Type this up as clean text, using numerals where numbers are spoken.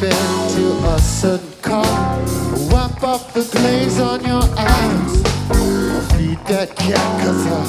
into a certain car. Wipe off the glaze on your eyes. Feed that cat 'cause